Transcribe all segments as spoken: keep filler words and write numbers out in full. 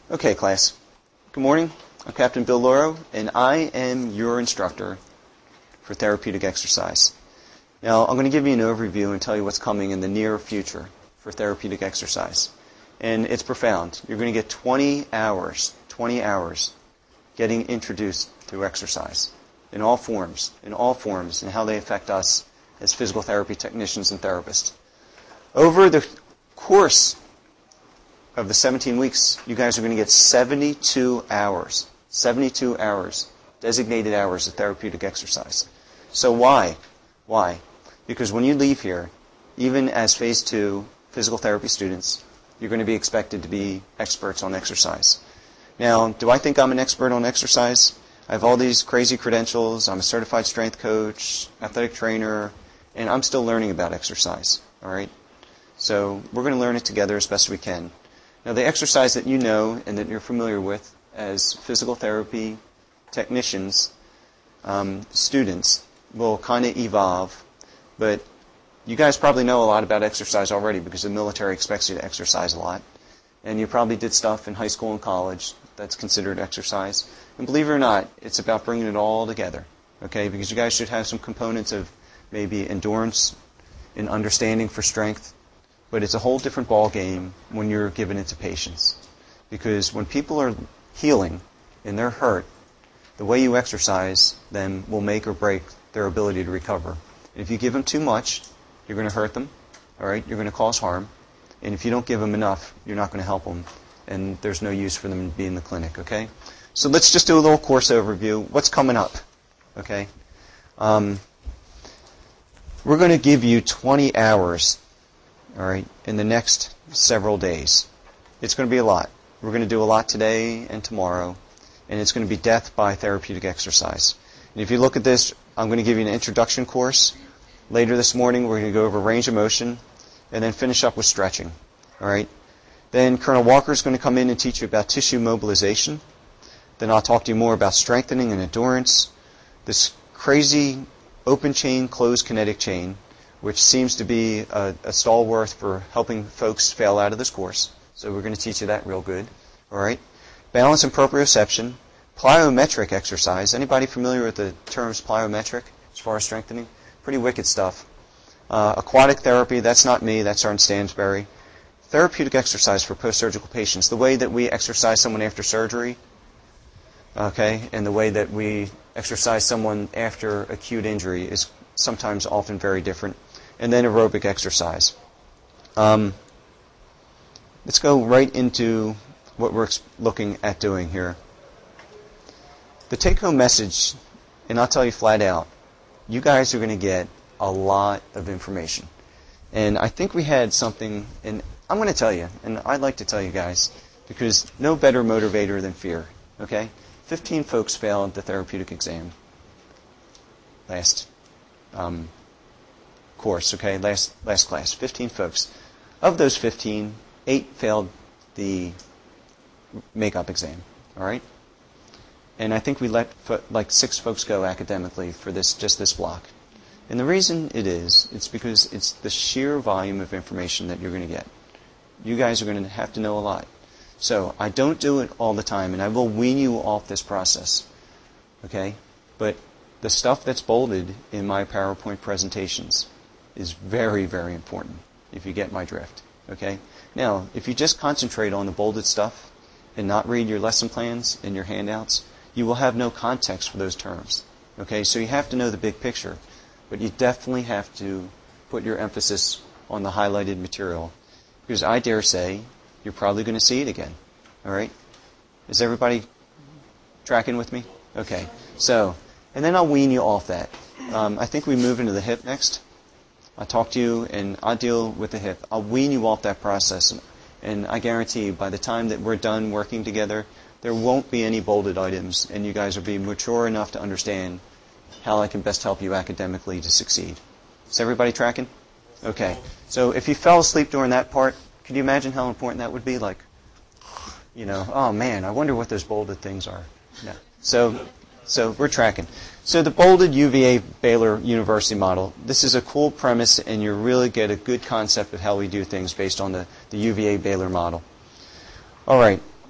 Okay, class. Good morning. I'm Captain Bill Lauro, and I am your instructor for therapeutic exercise. Now, I'm going to give you an overview and tell you what's coming in the near future for therapeutic exercise. And it's profound. You're going to get twenty hours, twenty hours getting introduced to exercise in all forms, in all forms, and how they affect us as physical therapy technicians and therapists. Over the course of the seventeen weeks, you guys are going to get seventy-two hours, seventy-two hours, designated hours of therapeutic exercise. So why? Why? Because when you leave here, even as phase two physical therapy students, you're going to be expected to be experts on exercise. Now, do I think I'm an expert on exercise? I have all these crazy credentials. I'm a certified strength coach, athletic trainer, and I'm still learning about exercise, all right? So we're going to learn it together as best we can. Now, the exercise that you know and that you're familiar with as physical therapy technicians, um, students, will kind of evolve, but you guys probably know a lot about exercise already because the military expects you to exercise a lot. And you probably did stuff in high school and college that's considered exercise. And believe it or not, it's about bringing it all together, okay? Because you guys should have some components of maybe endurance and understanding for strength, but it's a whole different ball game when you're given it to patients. Because when people are healing and they're hurt, the way you exercise them will make or break their ability to recover. And if you give them too much, you're going to hurt them, all right? You're going to cause harm. And if you don't give them enough, you're not going to help them. And there's no use for them to be in the clinic, okay? So let's just do a little course overview. What's coming up, okay? Um, we're going to give you twenty hours, all right, in the next several days. It's going to be a lot. We're going to do a lot today and tomorrow. And it's going to be death by therapeutic exercise. And if you look at this, I'm going to give you an introduction course. Later this morning, we're going to go over range of motion and then finish up with stretching. All right? Then Colonel Walker is going to come in and teach you about tissue mobilization. Then I'll talk to you more about strengthening and endurance. This crazy open chain, closed kinetic chain, which seems to be a, a stalwart for helping folks fail out of this course. So we're going to teach you that real good. All right? Balance and proprioception. Plyometric exercise. Anybody familiar with the terms plyometric as far as strengthening? Pretty wicked stuff. Uh, aquatic therapy, that's not me, that's Ernst Stansberry. Therapeutic exercise for post-surgical patients. The way that we exercise someone after surgery, okay, and the way that we exercise someone after acute injury is sometimes often very different. And then aerobic exercise. Um, let's go right into what we're looking at doing here. The take-home message, and I'll tell you flat out, you guys are going to get a lot of information. And I think we had something, and I'm going to tell you, and I'd like to tell you guys, because no better motivator than fear, okay? fifteen folks failed the therapeutic exam last um, course, okay, last, last class, fifteen folks. Of those fifteen, eight failed the makeup exam, all right? And I think we let fo- like six folks go academically for this, just this block. And the reason it is, it's because it's the sheer volume of information that you're going to get. You guys are going to have to know a lot. So I don't do it all the time, and I will wean you off this process, okay? But the stuff that's bolded in my PowerPoint presentations is very, very important, if you get my drift, okay? Now, if you just concentrate on the bolded stuff and not read your lesson plans and your handouts, you will have no context for those terms, okay? So you have to know the big picture. But you definitely have to put your emphasis on the highlighted material. Because I dare say, you're probably going to see it again. All right? Is everybody tracking with me? Okay. So, and then I'll wean you off that. Um, I think we move into the hip next. I'll talk to you, and I'll deal with the hip. I'll wean you off that process. And, and I guarantee you, by the time that we're done working together, there won't be any bolded items, and you guys will be mature enough to understand how I can best help you academically to succeed. Is everybody tracking? Okay. So if you fell asleep during that part, can you imagine how important that would be? Like, you know, oh man, I wonder what those bolded things are. Yeah. So, so we're tracking. So the bolded U V A Baylor University model, this is a cool premise, and you really get a good concept of how we do things based on the, the U V A Baylor model. All right.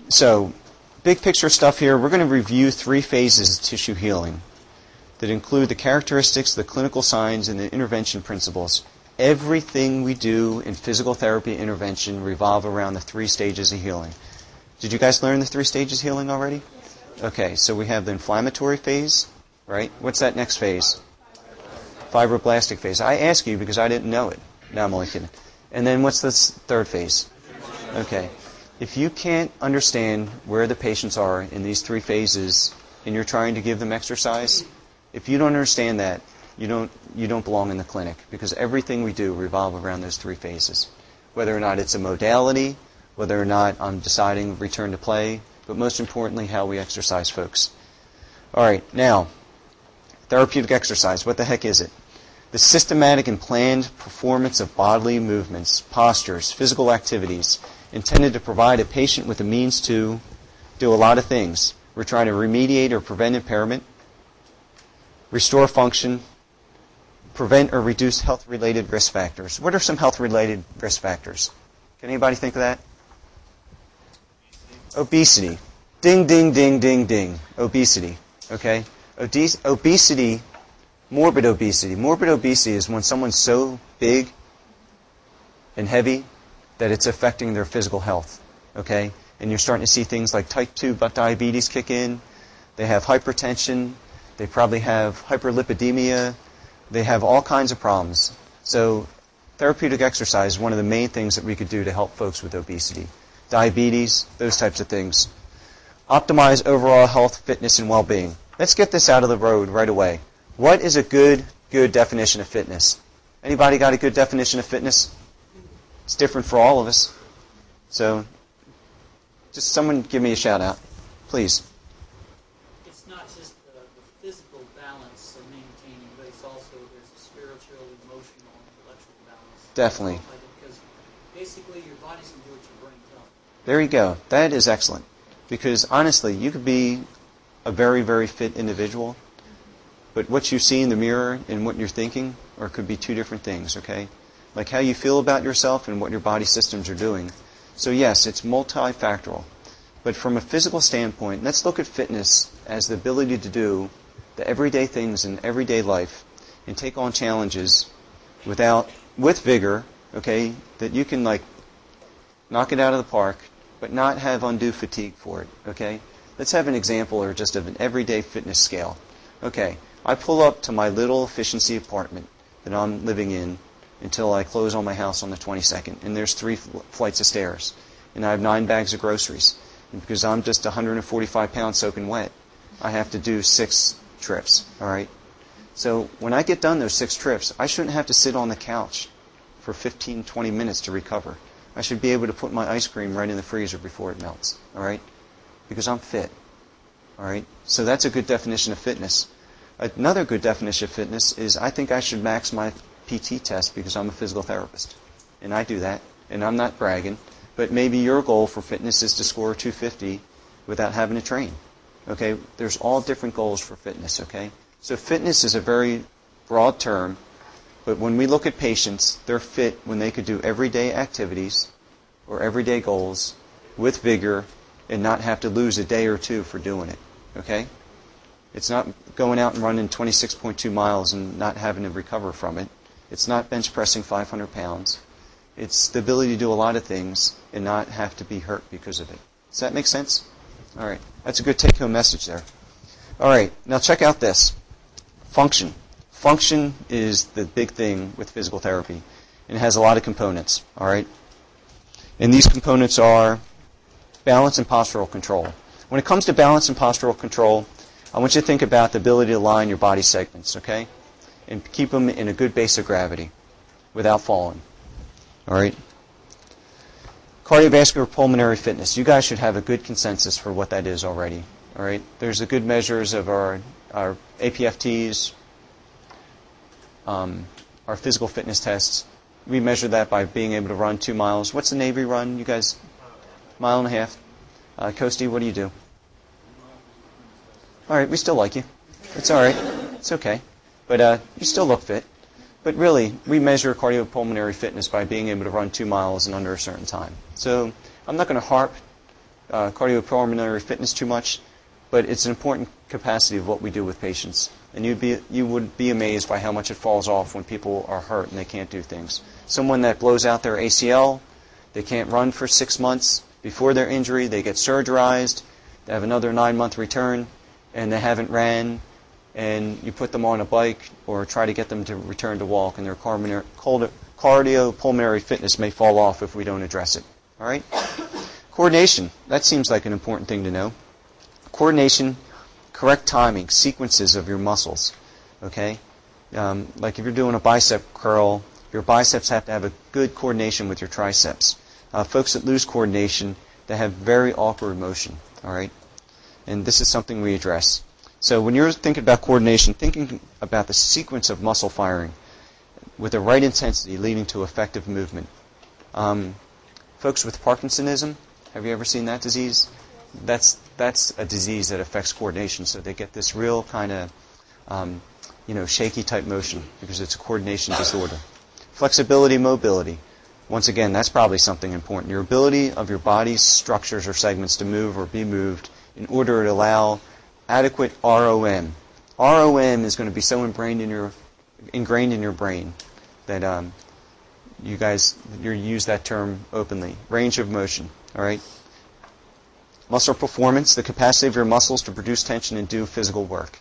So, big picture stuff here. We're going to review three phases of tissue healing that include the characteristics, the clinical signs, and the intervention principles. Everything we do in physical therapy intervention revolve around the three stages of healing. Did you guys learn the three stages of healing already? Okay, so we have the inflammatory phase, right? What's that next phase? Fibroblastic phase. I ask you because I didn't know it. No, I'm only kidding. And then what's this third phase? Okay. If you can't understand where the patients are in these three phases and you're trying to give them exercise, if you don't understand that, you don't you don't belong in the clinic, because everything we do revolve around those three phases. Whether or not it's a modality, whether or not I'm deciding return to play, but most importantly, how we exercise folks. All right, now, therapeutic exercise. What the heck is it? The systematic and planned performance of bodily movements, postures, physical activities intended to provide a patient with a means to do a lot of things. We're trying to remediate or prevent impairment, restore function, prevent or reduce health-related risk factors. What are some health-related risk factors? Can anybody think of that? Obesity. Ding, ding, ding, ding, ding. Obesity. Okay? Obes- obesity, morbid obesity. Morbid obesity is when someone's so big and heavy that it's affecting their physical health. Okay? And you're starting to see things like type two diabetes kick in. They have hypertension. They probably have hyperlipidemia. They have all kinds of problems. So therapeutic exercise is one of the main things that we could do to help folks with obesity. Diabetes, those types of things. Optimize overall health, fitness, and well-being. Let's get this out of the road right away. What is a good, good definition of fitness? Anybody got a good definition of fitness? It's different for all of us. So just someone give me a shout out, please. It's not just the, the physical balance of maintaining, but it's also there's a spiritual, emotional, intellectual balance. Definitely. Because basically your body's going to do what your brain tells you. There you go. That is excellent. Because honestly, you could be a very, very fit individual, but what you see in the mirror and what you're thinking or could be two different things, okay? Like how you feel about yourself and what your body systems are doing. So yes, it's multifactorial. But from a physical standpoint, let's look at fitness as the ability to do the everyday things in everyday life and take on challenges without, with vigor, okay, that you can like knock it out of the park, but not have undue fatigue for it, okay? Let's have an example or just of an everyday fitness scale. Okay, I pull up to my little efficiency apartment that I'm living in until I close on my house on the twenty-second, and there's three fl- flights of stairs, and I have nine bags of groceries. And because I'm just one hundred forty-five pounds soaking wet, I have to do six trips, all right? So when I get done those six trips, I shouldn't have to sit on the couch for fifteen, twenty minutes to recover. I should be able to put my ice cream right in the freezer before it melts, all right? Because I'm fit, all right? So that's a good definition of fitness. Another good definition of fitness is I think I should max my P T test because I'm a physical therapist. And I do that, and I'm not bragging, but maybe your goal for fitness is to score two fifty without having to train, okay? There's all different goals for fitness, okay? So fitness is a very broad term, but when we look at patients, they're fit when they could do everyday activities or everyday goals with vigor and not have to lose a day or two for doing it, okay? It's not going out and running twenty-six point two miles and not having to recover from it. It's not bench pressing five hundred pounds. It's the ability to do a lot of things and not have to be hurt because of it. Does that make sense? All right. That's a good take-home message there. All right. Now check out this. Function. Function is the big thing with physical therapy. And it has a lot of components. All right. And these components are balance and postural control. When it comes to balance and postural control, I want you to think about the ability to align your body segments, okay? And keep them in a good base of gravity without falling. All right? Cardiovascular pulmonary fitness. You guys should have a good consensus for what that is already. All right? There's a good measures of our, our A P F Ts, um, our physical fitness tests. We measure that by being able to run two miles. What's the Navy run? You guys, mile and a half. Uh, Coasty, what do you do? All right, we still like you. It's all right. It's okay. But uh, you still look fit. But really, we measure cardiopulmonary fitness by being able to run two miles in under a certain time. So I'm not going to harp uh, cardiopulmonary fitness too much, but it's an important capacity of what we do with patients. And you'd be, you would be amazed by how much it falls off when people are hurt and they can't do things. Someone that blows out their A C L, they can't run for six months before their injury, they get surgerized, they have another nine-month return, and they haven't ran, and you put them on a bike or try to get them to return to walk, and their cardiopulmonary fitness may fall off if we don't address it. All right? Coordination. That seems like an important thing to know. Coordination, correct timing, sequences of your muscles. Okay? Um, like if you're doing a bicep curl, your biceps have to have a good coordination with your triceps. Uh, folks that lose coordination, they have very awkward motion. All right? And this is something we address. So when you're thinking about coordination, thinking about the sequence of muscle firing with the right intensity leading to effective movement. Um, folks with Parkinsonism, have you ever seen that disease? That's that's a disease that affects coordination. So they get this real kind of, um, you know, shaky type motion because it's a coordination disorder. Flexibility, mobility. Once again, that's probably something important. Your ability of your body's structures or segments to move or be moved in order to allow adequate R O M. R O M is going to be so ingrained in your ingrained in your brain that um, you guys you use that term openly. Range of motion. All right. Muscle performance, the capacity of your muscles to produce tension and do physical work.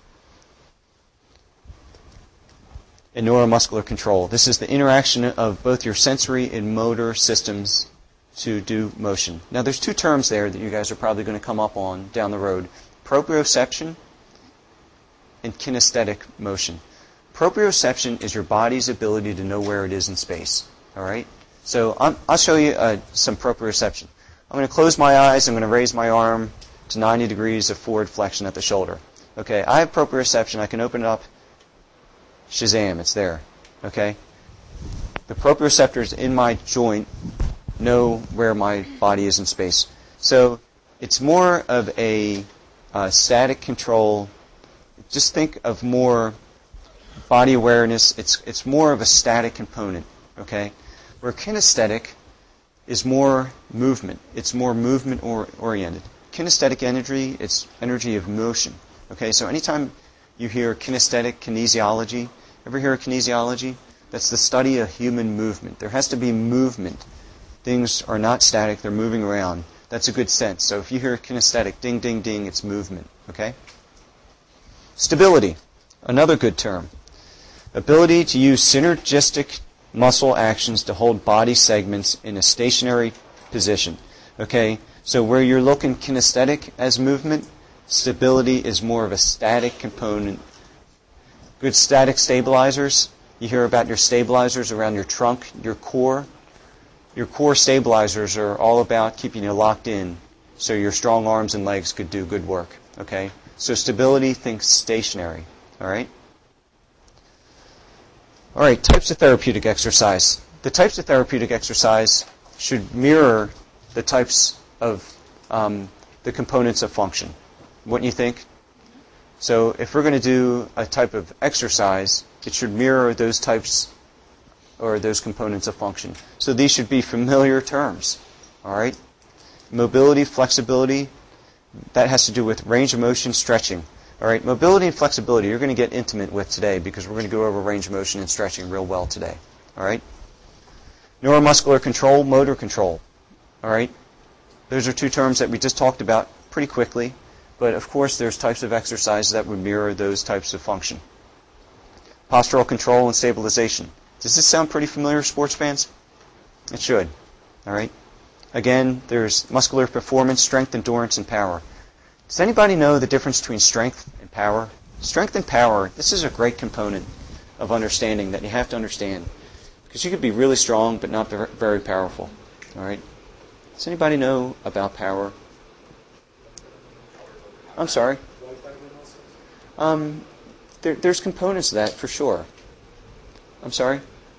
And neuromuscular control. This is the interaction of both your sensory and motor systems to do motion. Now, there's two terms there that you guys are probably going to come up on down the road. Proprioception and kinesthetic motion. Proprioception is your body's ability to know where it is in space. All right? So I'm, I'll show you uh, some proprioception. I'm going to close my eyes. I'm going to raise my arm to ninety degrees of forward flexion at the shoulder. Okay, I have proprioception. I can open it up. Shazam, it's there. Okay? The proprioceptors in my joint know where my body is in space. So it's more of a uh, static control. Just think of more body awareness. It's it's more of a static component. Okay? Where kinesthetic is more movement. It's more movement or oriented. Kinesthetic energy, it's energy of motion. Okay? So anytime you hear kinesthetic kinesiology, ever hear of kinesiology? That's the study of human movement. There has to be movement. Things are not static, they're moving around. That's a good sense. So if you hear kinesthetic, ding, ding, ding, it's movement. Okay? Stability, another good term. Ability to use synergistic muscle actions to hold body segments in a stationary position. Okay? So where you're looking kinesthetic as movement, stability is more of a static component. Good static stabilizers. You hear about your stabilizers around your trunk, your core. Your core stabilizers are all about keeping you locked in so your strong arms and legs could do good work. Okay? So stability, think stationary. All right? All right, types of therapeutic exercise. The types of therapeutic exercise should mirror the types of um, the components of function. Wouldn't you think? So if we're going to do a type of exercise, it should mirror those types or those components of function. So these should be familiar terms. All right? Mobility, flexibility, that has to do with range of motion, stretching. All right? Mobility and flexibility you're going to get intimate with today because we're going to go over range of motion and stretching real well today. All right? Neuromuscular control, motor control. All right? Those are two terms that we just talked about pretty quickly. But, of course, there's types of exercises that would mirror those types of function. Postural control and stabilization. Does this sound pretty familiar, sports fans? It should. All right? Again, there's muscular performance, strength, endurance, and power. Does anybody know the difference between strength and power? Strength and power, this is a great component of understanding that you have to understand. Because you could be really strong but not very powerful. All right? Does anybody know about power? I'm sorry. Um, there, there's components of that for sure. I'm sorry?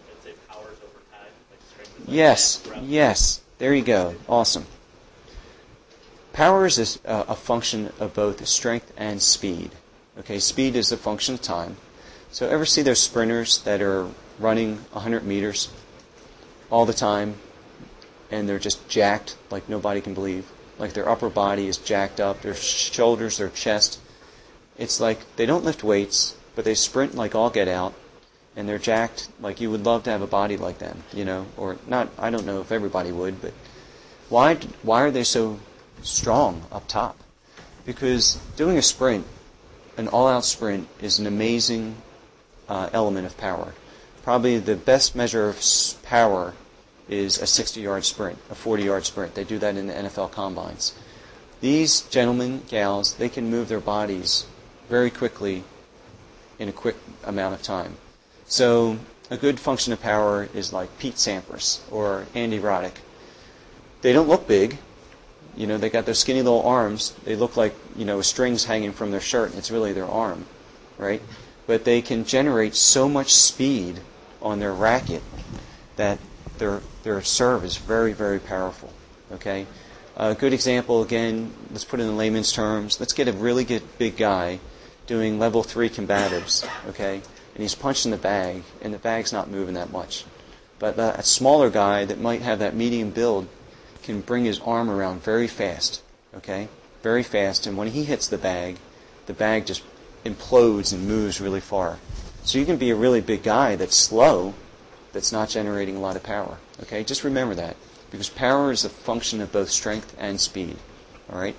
Yes, yes. There you go. Awesome. Power is a, a function of both strength and speed. Okay, speed is a function of time. So ever see those sprinters that are running one hundred meters all the time and they're just jacked like nobody can believe? like their upper body is jacked up, their shoulders, their chest. It's like they don't lift weights, but they sprint like all get out, and they're jacked like you would love to have a body like them, you know, or not, I don't know if everybody would, but why, why are they so strong up top? Because doing a sprint, an all-out sprint, is an amazing uh, element of power. Probably the best measure of power is a sixty-yard sprint, a forty-yard sprint. They do that in the N F L combines. These gentlemen, gals, they can move their bodies very quickly in a quick amount of time. So a good function of power is like Pete Sampras or Andy Roddick. They don't look big. You know, they got those skinny little arms. They look like, you know, strings hanging from their shirt, and it's really their arm, right? But they can generate so much speed on their racket that their their serve is very, very powerful, okay? A good example, again, let's put it in layman's terms. Let's get a really good big guy doing level three combatives, okay? And he's punching the bag, and the bag's not moving that much. But a smaller guy that might have that medium build can bring his arm around very fast, okay? Very fast, and when he hits the bag, the bag just implodes and moves really far. So you can be a really big guy that's slow, that's not generating a lot of power, okay? Just remember that, because power is a function of both strength and speed, all right?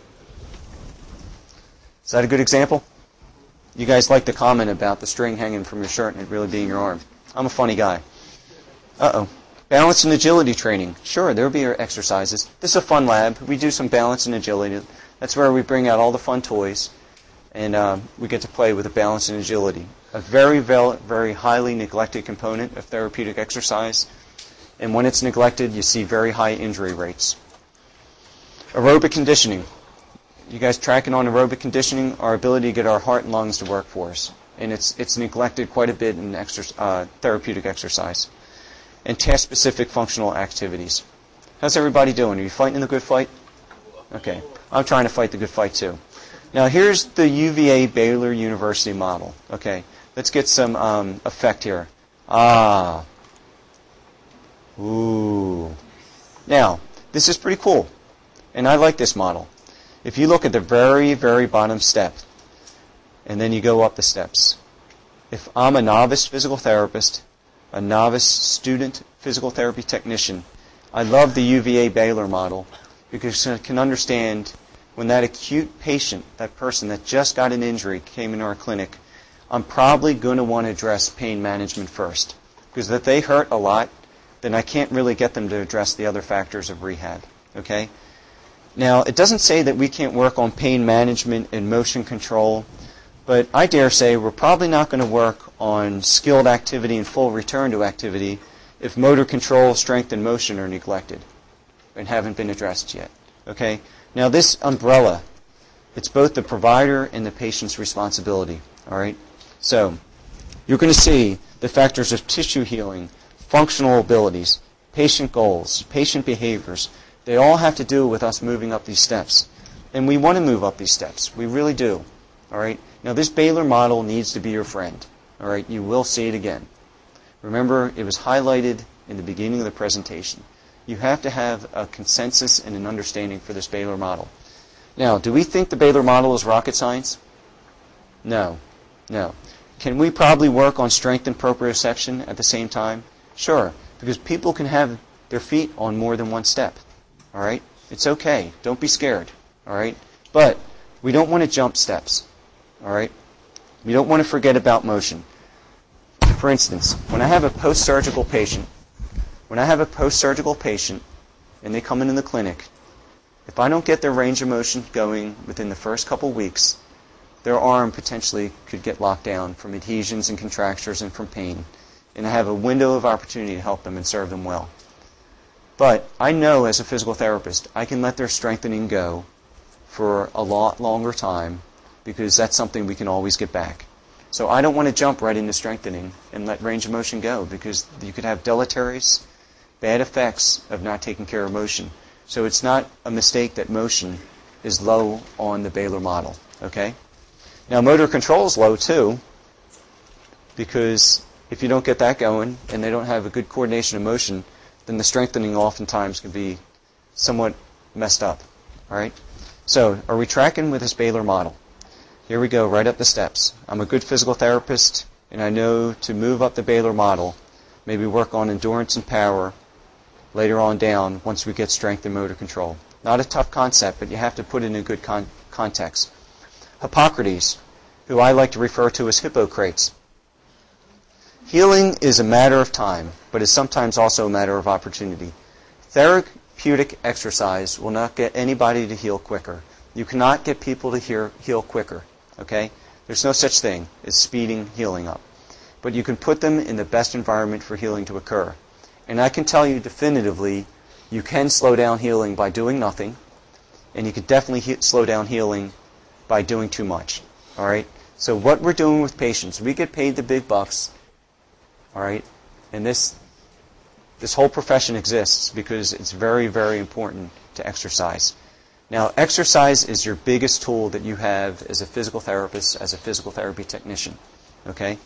Is that a good example? You guys like the comment about the string hanging from your shirt and it really being your arm. I'm a funny guy. Uh-oh. Balance and agility training. Sure, there'll be our exercises. This is a fun lab. We do some balance and agility. That's where we bring out all the fun toys, and uh, we get to play with the balance and agility. A very, very highly neglected component of therapeutic exercise, and when it's neglected, you see very high injury rates. Aerobic conditioning. You guys tracking on aerobic conditioning? Our ability to get our heart and lungs to work for us, and it's it's neglected quite a bit in exer- uh, therapeutic exercise. And task-specific functional activities. How's everybody doing? Are you fighting the good fight? Okay. I'm trying to fight the good fight, too. Now, here's the U V A Baylor University model. Okay. Let's get some um, effect here. Ah. Ooh. Now, this is pretty cool. And I like this model. If you look at the very, very bottom step, and then you go up the steps. If I'm a novice physical therapist, a novice student physical therapy technician, I love the U V A Baylor model because I can understand when that acute patient, that person that just got an injury, came into our clinic, I'm probably going to want to address pain management first. Because if they hurt a lot, then I can't really get them to address the other factors of rehab. Okay? Now, it doesn't say that we can't work on pain management and motion control, but I dare say we're probably not going to work on skilled activity and full return to activity if motor control, strength, and motion are neglected and haven't been addressed yet. Okay? Now this umbrella, it's both the provider and the patient's responsibility. All right? So, you're going to see the factors of tissue healing, functional abilities, patient goals, patient behaviors. They all have to do with us moving up these steps. And we want to move up these steps. We really do. All right? Now, this Baylor model needs to be your friend. All right? You will see it again. Remember, it was highlighted in the beginning of the presentation. You have to have a consensus and an understanding for this Baylor model. Now, do we think the Baylor model is rocket science? No. No. Can we probably work on strength and proprioception at the same time? Sure, because people can have their feet on more than one step. All right? It's okay. Don't be scared. All right? But we don't want to jump steps. All right? We don't want to forget about motion. For instance, when I have a post-surgical patient, when I have a post-surgical patient and they come into the clinic, if I don't get their range of motion going within the first couple weeks, their arm potentially could get locked down from adhesions and contractures and from pain, and I have a window of opportunity to help them and serve them well. But I know as a physical therapist, I can let their strengthening go for a lot longer time because that's something we can always get back. So I don't want to jump right into strengthening and let range of motion go because you could have deleterious, bad effects of not taking care of motion. So it's not a mistake that motion is low on the Baylor model. Okay? Now motor control is low too because if you don't get that going and they don't have a good coordination of motion, then the strengthening oftentimes can be somewhat messed up. All right? So, are we tracking with this Baylor model? Here we go, right up the steps. I'm a good physical therapist, and I know to move up the Baylor model, maybe work on endurance and power later on down once we get strength and motor control. Not a tough concept, but you have to put it in a good con- context. Hippocrates, who I like to refer to as Hippocrates. Healing is a matter of time, but is sometimes also a matter of opportunity. Therapeutic exercise will not get anybody to heal quicker. You cannot get people to heal, heal quicker, okay? There's no such thing as speeding healing up. But you can put them in the best environment for healing to occur. And I can tell you definitively, you can slow down healing by doing nothing, and you can definitely he- slow down healing by doing too much, all right? So what we're doing with patients, we get paid the big bucks, all right? And this this whole profession exists because it's very, very important to exercise. Now, exercise is your biggest tool that you have as a physical therapist, as a physical therapy technician, okay?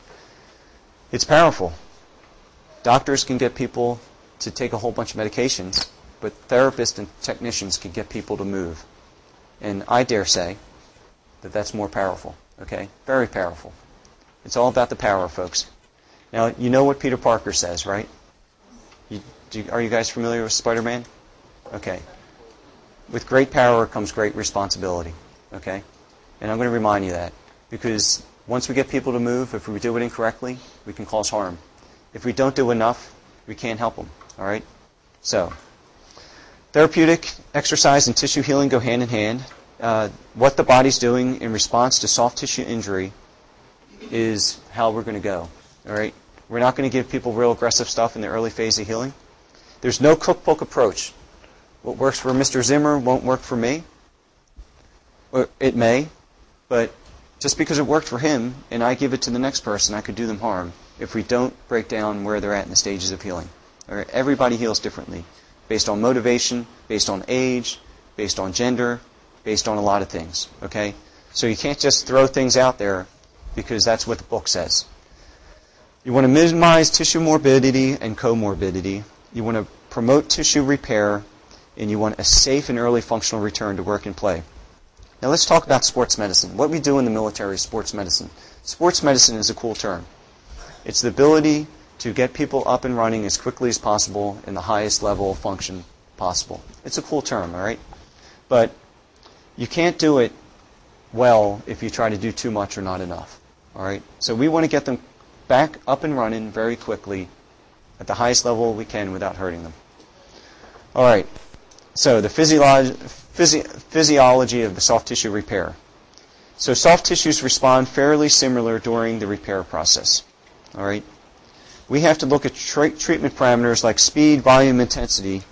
It's powerful. Doctors can get people to take a whole bunch of medications, but therapists and technicians can get people to move. And I dare say that that's more powerful, okay? Very powerful. It's all about the power, folks. Now, you know what Peter Parker says, right? You, do, are you guys familiar with Spider-Man? Okay. With great power comes great responsibility, okay? And I'm going to remind you that, because once we get people to move, if we do it incorrectly, we can cause harm. If we don't do enough, we can't help them, all right? So, therapeutic exercise and tissue healing go hand in hand. Uh, what the body's doing in response to soft tissue injury is how we're going to go, all right? We're not going to give people real aggressive stuff in the early phase of healing. There's no cookbook approach. What works for Mister Zimmer won't work for me. Or it may, but just because it worked for him and I give it to the next person, I could do them harm if we don't break down where they're at in the stages of healing. All right? Everybody heals differently, based on motivation, based on age, based on gender, based on a lot of things. Okay? So you can't just throw things out there because that's what the book says. You want to minimize tissue morbidity and comorbidity. You want to promote tissue repair, and you want a safe and early functional return to work and play. Now let's talk about sports medicine. What we do in the military is sports medicine. Sports medicine is a cool term. It's the ability to get people up and running as quickly as possible in the highest level of function possible. It's a cool term, all right? But you can't do it well if you try to do too much or not enough, all right? So we want to get them back up and running very quickly at the highest level we can without hurting them. All right. So the physiolo- physi- physiology of the soft tissue repair. So soft tissues respond fairly similar during the repair process. All right. We have to look at tra- treatment parameters like speed, volume, intensity,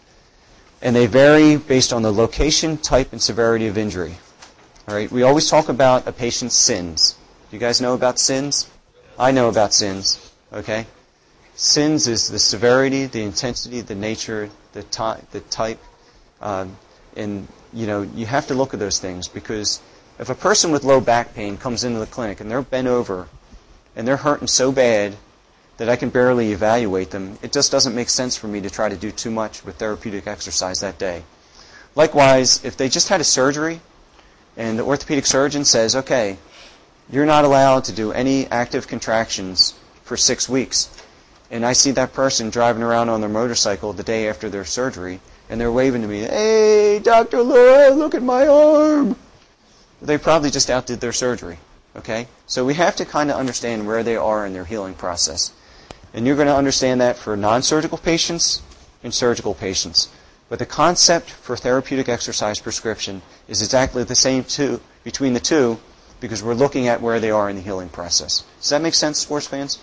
and they vary based on the location, type, and severity of injury. All right. We always talk about a patient's sins. Do you guys know about sins? I know about sins. Okay. Sins is the severity, the intensity, the nature, the, ty- the type, um, and you know you have to look at those things, because if a person with low back pain comes into the clinic and they're bent over and they're hurting so bad that I can barely evaluate them, it just doesn't make sense for me to try to do too much with therapeutic exercise that day. Likewise, if they just had a surgery and the orthopedic surgeon says, okay, you're not allowed to do any active contractions for six weeks, and I see that person driving around on their motorcycle the day after their surgery, and they're waving to me, hey, Doctor Laura, look at my arm. They probably just outdid their surgery, okay? So we have to kind of understand where they are in their healing process. And you're going to understand that for non-surgical patients and surgical patients. But the concept for therapeutic exercise prescription is exactly the same too, between the two, because we're looking at where they are in the healing process. Does that make sense, sports fans?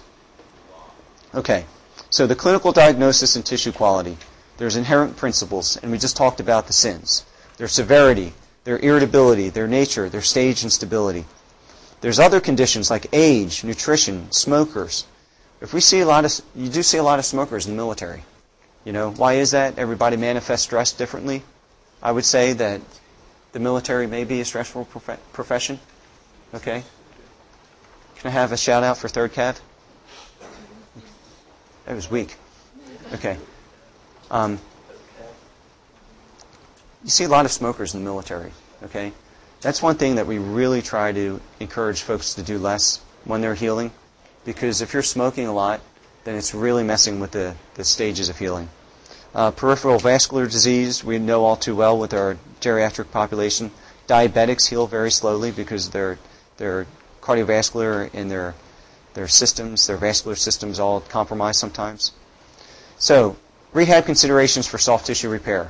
Okay, so the clinical diagnosis and tissue quality. There's inherent principles, and we just talked about the sins. Their severity, their irritability, their nature, their stage and stability. There's other conditions like age, nutrition, smokers. If we see a lot of, you do see a lot of smokers in the military. You know, why is that? Everybody manifests stress differently. I would say that the military may be a stressful prof- profession. Okay? Can I have a shout out for third cav? That was weak. Okay. Um, you see a lot of smokers in the military, okay? That's one thing that we really try to encourage folks to do less when they're healing, because if you're smoking a lot, then it's really messing with the, the stages of healing. Uh, peripheral vascular disease, we know all too well with our geriatric population. Diabetics heal very slowly because their their cardiovascular and their their systems, their vascular systems, all compromised sometimes. So, rehab considerations for soft tissue repair.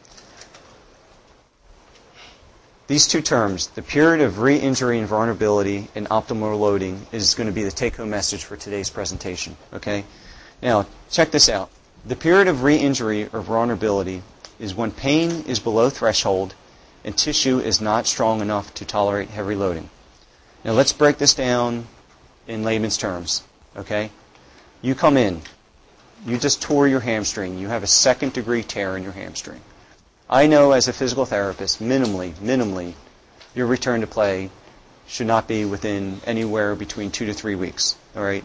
These two terms, the period of re-injury and vulnerability and optimal loading, is going to be the take-home message for today's presentation. Okay? Now, check this out. The period of re-injury or vulnerability is when pain is below threshold and tissue is not strong enough to tolerate heavy loading. Now, let's break this down in layman's terms. Okay? You come in. You just tore your hamstring. You have a second-degree tear in your hamstring. I know as a physical therapist, minimally, minimally, your return to play should not be within anywhere between two to three weeks. All right?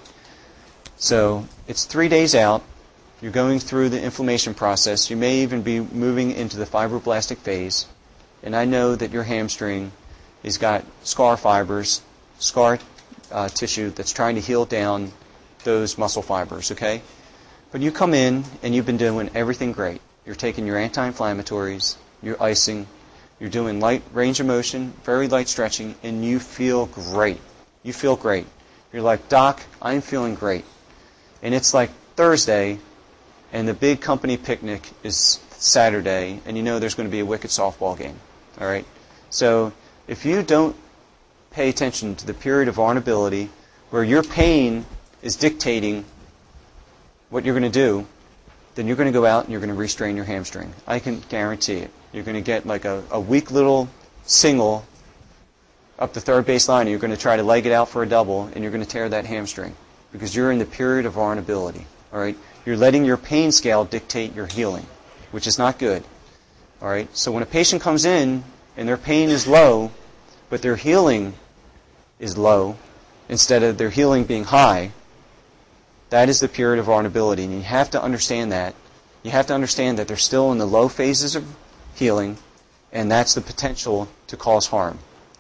So it's three days out. You're going through the inflammation process. You may even be moving into the fibroblastic phase. And I know that your hamstring has got scar fibers, scar uh, tissue that's trying to heal down those muscle fibers, okay? But you come in and you've been doing everything great. You're taking your anti-inflammatories, you're icing, you're doing light range of motion, very light stretching, and you feel great. You feel great. You're like, Doc, I'm feeling great. And it's like Thursday, and the big company picnic is Saturday, and you know there's going to be a wicked softball game. All right? So if you don't pay attention to the period of vulnerability where your pain is dictating what you're going to do, then you're going to go out and you're going to restrain your hamstring. I can guarantee it. You're going to get like a, a weak little single up the third base line, and you're going to try to leg it out for a double, and you're going to tear that hamstring because you're in the period of vulnerability. All right? You're letting your pain scale dictate your healing, which is not good. All right? So when a patient comes in and their pain is low, but their healing is low, instead of their healing being high, that is the period of vulnerability, and you have to understand that. You have to understand that they're still in the low phases of healing, and that's the potential to cause harm.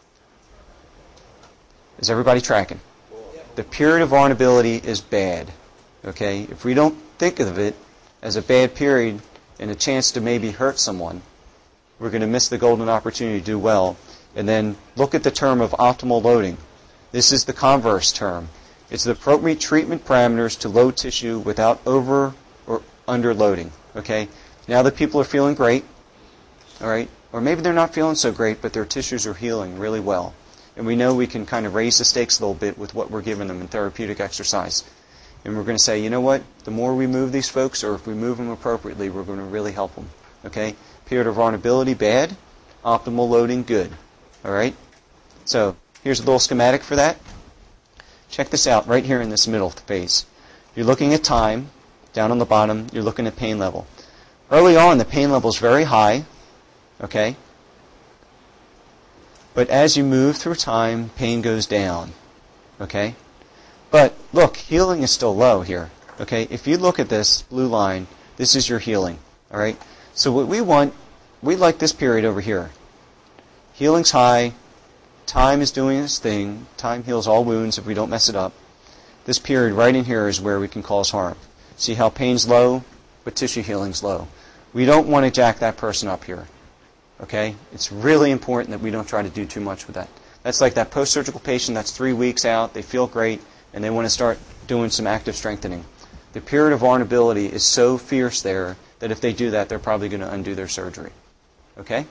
Is everybody tracking? The period of vulnerability is bad. Okay? If we don't think of it as a bad period and a chance to maybe hurt someone, we're going to miss the golden opportunity to do well. And then look at the term of optimal loading. This is the converse term. It's the appropriate treatment parameters to load tissue without over or under loading. Okay? Now that people are feeling great, all right, or maybe they're not feeling so great, but their tissues are healing really well. And we know we can kind of raise the stakes a little bit with what we're giving them in therapeutic exercise. And we're going to say, you know what, the more we move these folks, or if we move them appropriately, we're going to really help them. Okay? Period of vulnerability, bad. Optimal loading, good. All right? So here's a little schematic for that. Check this out right here in this middle phase. You're looking at time. Down on the bottom, you're looking at pain level. Early on, the pain level is very high. Okay? But as you move through time, pain goes down. Okay? But look, healing is still low here. Okay? If you look at this blue line, this is your healing. All right? So what we want, we like this period over here. Healing's high. Time is doing its thing. Time heals all wounds if we don't mess it up. This period right in here is where we can cause harm. See how pain's low, but tissue healing's low. We don't want to jack that person up here. Okay? It's really important that we don't try to do too much with that. That's like that post-surgical patient that's three weeks out, they feel great, and they want to start doing some active strengthening. The period of vulnerability is so fierce there that if they do that, they're probably going to undo their surgery. Okay?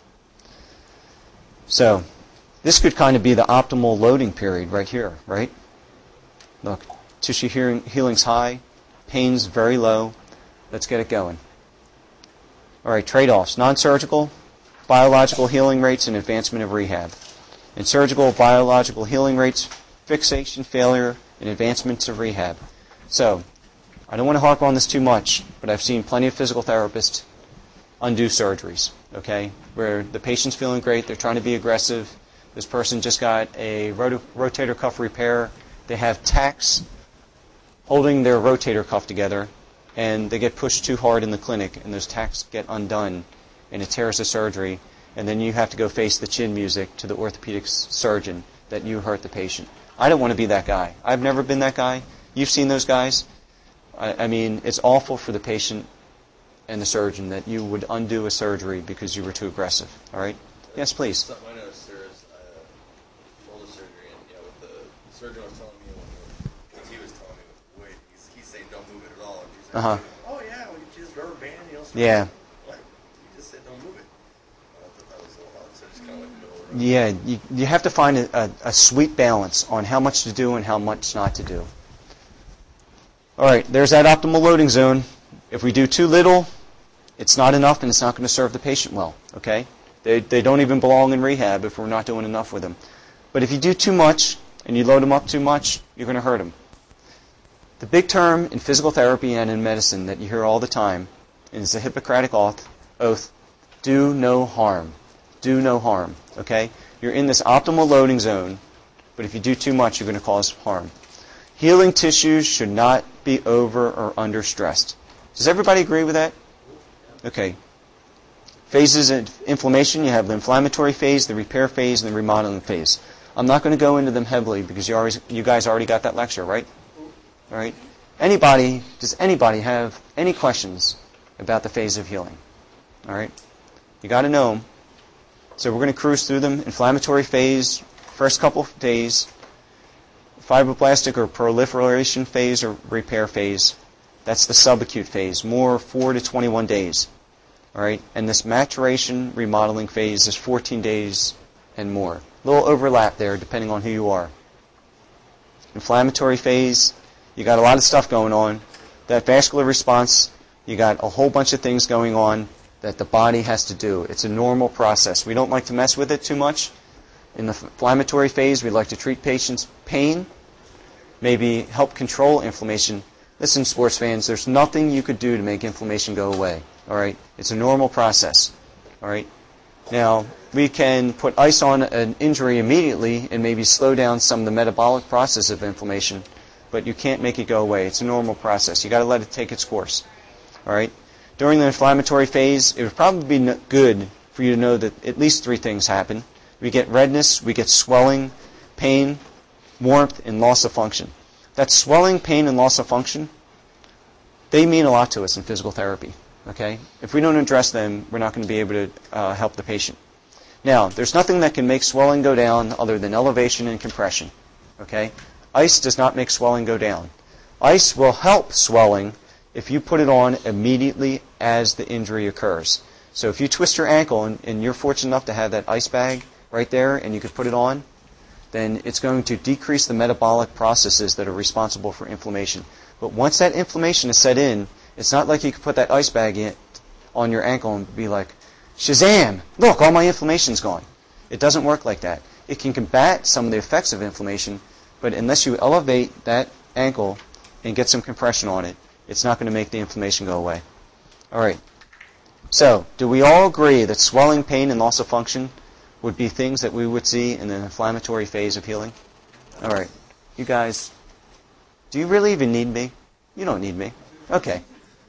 So, this could kind of be the optimal loading period right here, right? Look, tissue healing, healing's high, pain's very low. Let's get it going. All right, trade-offs. Non-surgical, biological healing rates, and advancement of rehab. In surgical, biological healing rates, fixation failure, and advancements of rehab. So, I don't want to harp on this too much, but I've seen plenty of physical therapists undo surgeries, okay, where the patient's feeling great, they're trying to be aggressive. This person just got a rot- rotator cuff repair. They have tacks holding their rotator cuff together, and they get pushed too hard in the clinic, and those tacks get undone, and it tears the surgery, and then you have to go face the chin music to the orthopedic surgeon that you hurt the patient. I don't want to be that guy. I've never been that guy. You've seen those guys. I, I mean, it's awful for the patient and the surgeon that you would undo a surgery because you were too aggressive. All right? Yes, please. Something I noticed there is uh, shoulder surgery, and you know, with the surgeon was telling me, when he was telling me with the weight, he's, he's saying don't move it at all. And she's like, Uh-huh. oh yeah, we just rubber band, you know. So Yeah. Like, he just said don't move it. I thought that was a little odd, so just kind of like middle of the road. Yeah, you, you have to find a, a, a sweet balance on how much to do and how much not to do. All right, there's that optimal loading zone. If we do too little, it's not enough and it's not going to serve the patient well, okay? They, they don't even belong in rehab if we're not doing enough with them. But if you do too much and you load them up too much, you're going to hurt them. The big term in physical therapy and in medicine that you hear all the time is the Hippocratic oath, oath, do no harm. Do no harm, okay? You're in this optimal loading zone, but if you do too much, you're going to cause harm. Healing tissues should not be over or under stressed. Does everybody agree with that? Okay. Phases of inflammation, you have the inflammatory phase, the repair phase, and the remodeling phase. I'm not going to go into them heavily because you, always, you guys already got that lecture, right? All right. Anybody, does anybody have any questions about the phase of healing? All right. You got to know them. So we're going to cruise through them. Inflammatory phase, first couple of days. Fibroblastic or proliferation phase or repair phase. That's the subacute phase, more four to twenty-one days. All right, and this maturation remodeling phase is fourteen days and more. A little overlap there depending on who you are. Inflammatory phase, you got a lot of stuff going on. That vascular response, you got a whole bunch of things going on that the body has to do. It's a normal process. We don't like to mess with it too much. In the inflammatory phase, we like to treat patients' pain, maybe help control inflammation. Listen, sports fans, there's nothing you could do to make inflammation go away. All right? It's a normal process. All right? Now, we can put ice on an injury immediately and maybe slow down some of the metabolic process of inflammation, but you can't make it go away. It's a normal process. You got to let it take its course. All right? During the inflammatory phase, it would probably be good for you to know that at least three things happen. We get redness, we get swelling, pain, warmth, and loss of function. That swelling, pain, and loss of function, they mean a lot to us in physical therapy. Okay? If we don't address them, we're not going to be able to uh, help the patient. Now, there's nothing that can make swelling go down other than elevation and compression. Okay? Ice does not make swelling go down. Ice will help swelling if you put it on immediately as the injury occurs. So if you twist your ankle and, and you're fortunate enough to have that ice bag right there and you could put it on, then it's going to decrease the metabolic processes that are responsible for inflammation. But once that inflammation is set in, it's not like you can put that ice bag in, on your ankle and be like, Shazam! Look, all my inflammation's gone. It doesn't work like that. It can combat some of the effects of inflammation, but unless you elevate that ankle and get some compression on it, it's not going to make the inflammation go away. All right. So, do we all agree that swelling, pain, and loss of function would be things that we would see in the inflammatory phase of healing? All right. You guys, do you really even need me? You don't need me. Okay.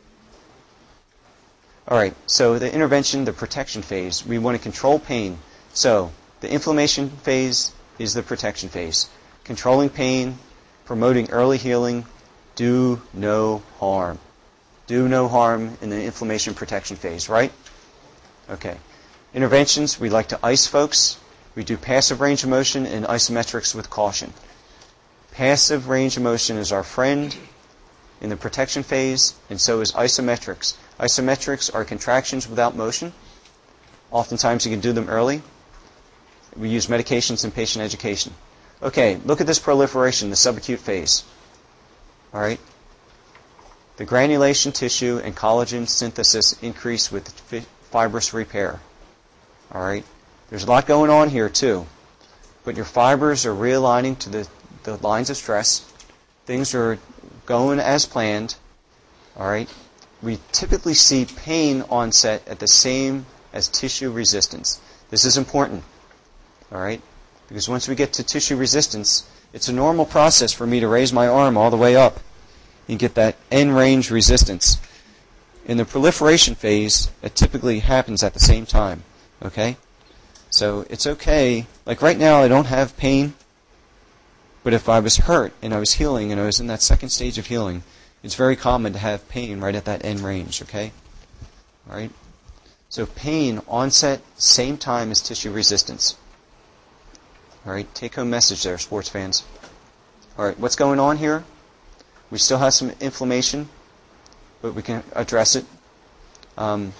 All right. So, the intervention, the protection phase, we want to control pain. So, the inflammation phase is the protection phase. Controlling pain, promoting early healing, do no harm. Do no harm in the inflammation protection phase, right? Okay. Interventions, we like to ice folks. We do passive range of motion and isometrics with caution. Passive range of motion is our friend in the protection phase, and so is isometrics. Isometrics are contractions without motion. Oftentimes you can do them early. We use medications in patient education. Okay, look at this proliferation, the subacute phase. All right? The granulation tissue and collagen synthesis increase with fibrous repair. All right? There's a lot going on here too. But your fibers are realigning to the, the lines of stress. Things are going as planned. All right? We typically see pain onset at the same as tissue resistance. This is important. All right? Because once we get to tissue resistance, it's a normal process for me to raise my arm all the way up and get that end range resistance. in the proliferation phase, it typically happens at the same time. Okay? So it's okay. Like right now, I don't have pain. But if I was hurt and I was healing and I was in that second stage of healing, it's very common to have pain right at that end range. Okay? All right? So pain onset, same time as tissue resistance. All right? Take home message there, sports fans. All right, what's going on here? We still have some inflammation, but we can address it. Um,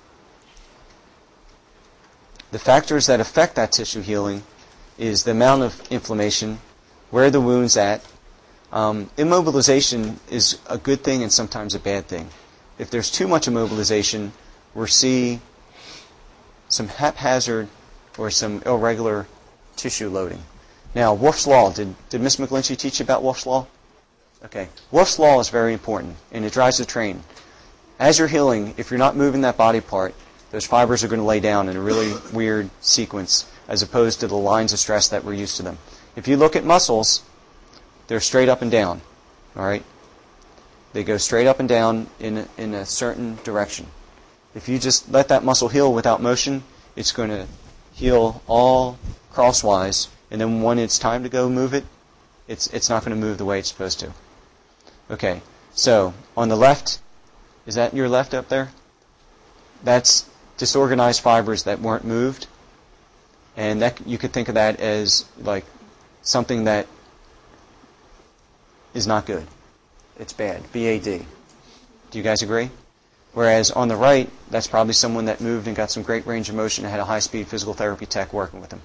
the factors that affect that tissue healing is the amount of inflammation, where the wound's at. Um, immobilization is a good thing and sometimes a bad thing. If there's too much immobilization, we'll see some haphazard or some irregular tissue loading. Now, Wolff's Law, did, did Miss McGlinchey teach you about Wolff's Law? Okay. Wolff's Law is very important, and it drives the train. As you're healing, if you're not moving that body part, those fibers are going to lay down in a really weird sequence as opposed to the lines of stress that we're used to them. If you look at muscles, they're straight up and down. All right? They go straight up and down in a, in a certain direction. If you just let that muscle heal without motion, it's going to heal all crosswise. And then when it's time to go move it, it's it's not going to move the way it's supposed to. Okay, so on the left, is that your left up there? That's disorganized fibers that weren't moved. And that you could think of that as like something that is not good. It's bad, B A D. Do you guys agree? Whereas on the right, that's probably someone that moved and got some great range of motion and had a high-speed physical therapy tech working with them.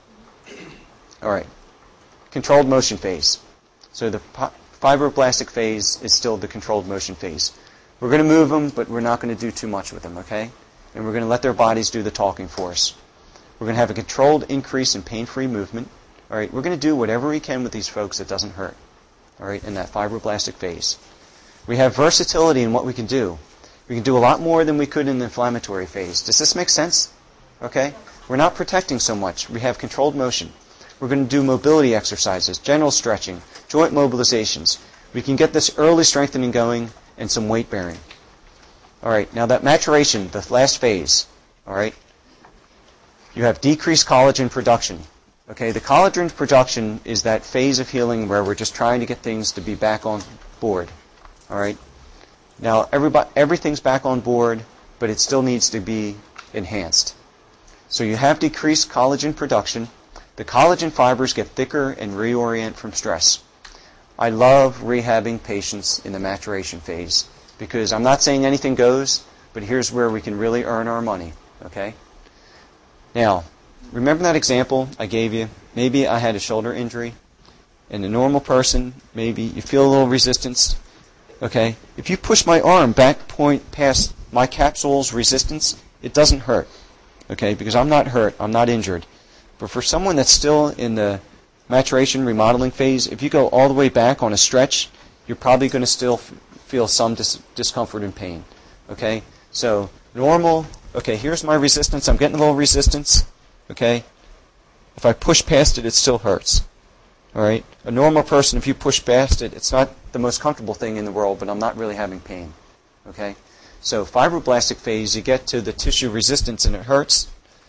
All right. Controlled motion phase. So the fibroblastic phase is still the controlled motion phase. We're going to move them, but we're not going to do too much with them, okay? And we're going to let their bodies do the talking for us. We're going to have a controlled increase in pain-free movement. All right. We're going to do whatever we can with these folks that doesn't hurt. All right, in that fibroblastic phase. We have versatility in what we can do. We can do a lot more than we could in the inflammatory phase. Does this make sense? Okay? We're not protecting so much. We have controlled motion. We're going to do mobility exercises, general stretching, joint mobilizations. We can get this early strengthening going and some weight bearing. All right, now that maturation, the last phase, all right, you have decreased collagen production. Okay, the collagen production is that phase of healing where we're just trying to get things to be back on board. All right, now everybody, everything's back on board, but it still needs to be enhanced. So you have decreased collagen production. The collagen fibers get thicker and reorient from stress. I love rehabbing patients in the maturation phase because I'm not saying anything goes, but here's where we can really earn our money. Okay? Now, remember that example I gave you? Maybe I had a shoulder injury, and a normal person, maybe you feel a little resistance. Okay? If you push my arm back point past my capsule's resistance, it doesn't hurt. Okay? Because I'm not hurt. I'm not injured. But for someone that's still in the maturation remodeling phase, if you go all the way back on a stretch, you're probably going to still f- feel some dis- discomfort and pain. Okay? So normal, okay, here's my resistance. I'm getting a little resistance. Okay? If I push past it, it still hurts. All right? A normal person, if you push past it, it's not the most comfortable thing in the world, but I'm not really having pain. Okay? So fibroblastic phase, you get to the tissue resistance and it hurts.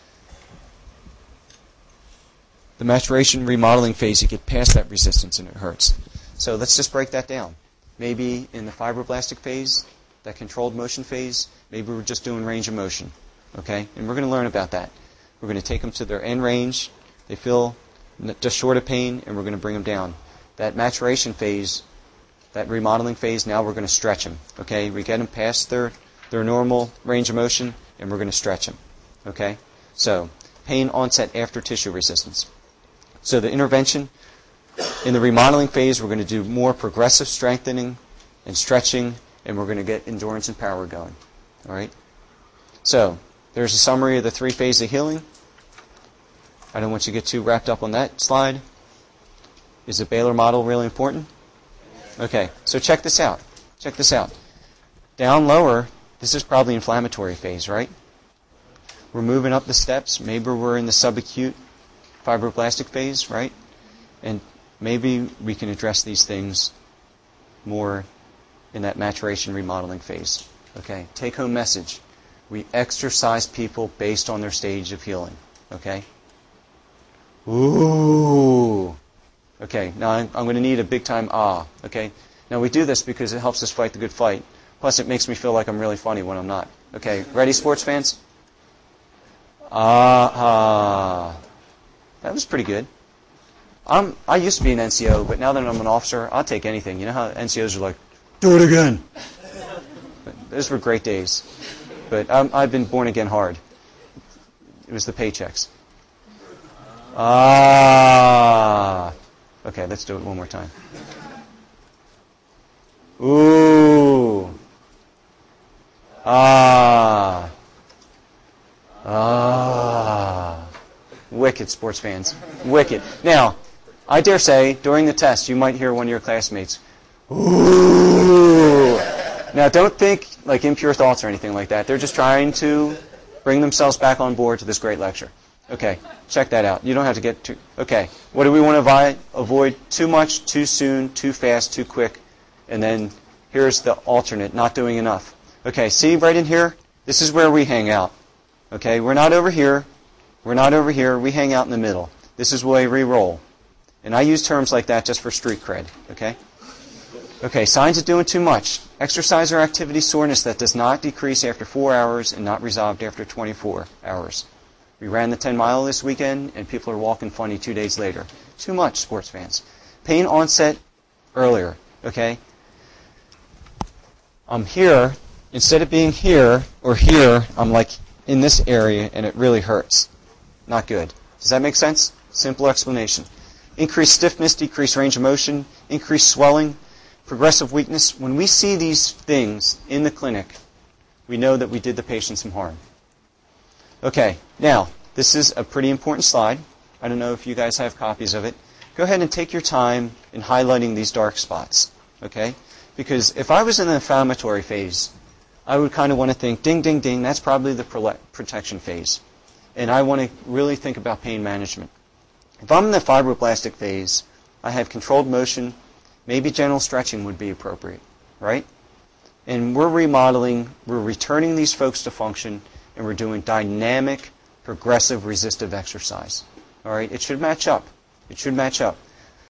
The maturation remodeling phase, you get past that resistance and it hurts. So let's just break that down. Maybe in the fibroblastic phase, that controlled motion phase, maybe we're just doing range of motion. Okay? And we're going to learn about that. We're going to take them to their end range. They feel just short of pain, and we're going to bring them down. That maturation phase, that remodeling phase, now we're going to stretch them. Okay? We get them past their, their normal range of motion, and we're going to stretch them. Okay? So, pain onset after tissue resistance. So the intervention, in the remodeling phase, we're going to do more progressive strengthening and stretching, and we're going to get endurance and power going. All right? So, there's a summary of the three phases of healing. I don't want you to get too wrapped up on that slide. Is the Baylor model really important? Okay, so check this out. Check this out. Down lower, this is probably inflammatory phase, right? We're moving up the steps. Maybe we're in the subacute fibroblastic phase, right? And maybe we can address these things more in that maturation remodeling phase. Okay, take-home message. We exercise people based on their stage of healing. Okay? Ooh. Okay, now I'm, I'm going to need a big-time ah. Okay? Now we do this because it helps us fight the good fight. Plus it makes me feel like I'm really funny when I'm not. Okay, ready, sports fans? Ah. ah. That was pretty good. I'm, I used to be an N C O, but now that I'm an officer, I'll take anything. You know how N C Os are like, do it again. Those were great days. But um, I've been born again hard. It was the paychecks. Ah. Okay, let's do it one more time. Ooh. Ah. Ah. Wicked, sports fans. Wicked. Now, I dare say, during the test, you might hear one of your classmates, ooh. Now, don't think like impure thoughts or anything like that. They're just trying to bring themselves back on board to this great lecture. Okay, check that out. You don't have to get too... Okay, what do we want to avoid? Avoid too much, too soon, too fast, too quick. And then here's the alternate, not doing enough. Okay, see right in here? This is where we hang out. Okay, we're not over here. We're not over here. We hang out in the middle. This is where we roll. And I use terms like that just for street cred. Okay? Okay, signs of doing too much. Exercise or activity soreness that does not decrease after four hours and not resolved after twenty-four hours. We ran the ten mile this weekend, and people are walking funny two days later. Too much, sports fans. Pain onset earlier, okay? I'm here. Instead of being here or here, I'm like in this area, and it really hurts. Not good. Does that make sense? Simple explanation. Increased stiffness, decreased range of motion, increased swelling, progressive weakness. When we see these things in the clinic, we know that we did the patient some harm. Okay, now, this is a pretty important slide. I don't know if you guys have copies of it. Go ahead and take your time in highlighting these dark spots, okay? Because if I was in the inflammatory phase, I would kind of want to think, ding, ding, ding, that's probably the pro- protection phase. And I want to really think about pain management. If I'm in the fibroblastic phase, I have controlled motion, maybe gentle stretching would be appropriate, right? And we're remodeling, we're returning these folks to function, and we're doing dynamic, progressive, resistive exercise. All right? It should match up. It should match up.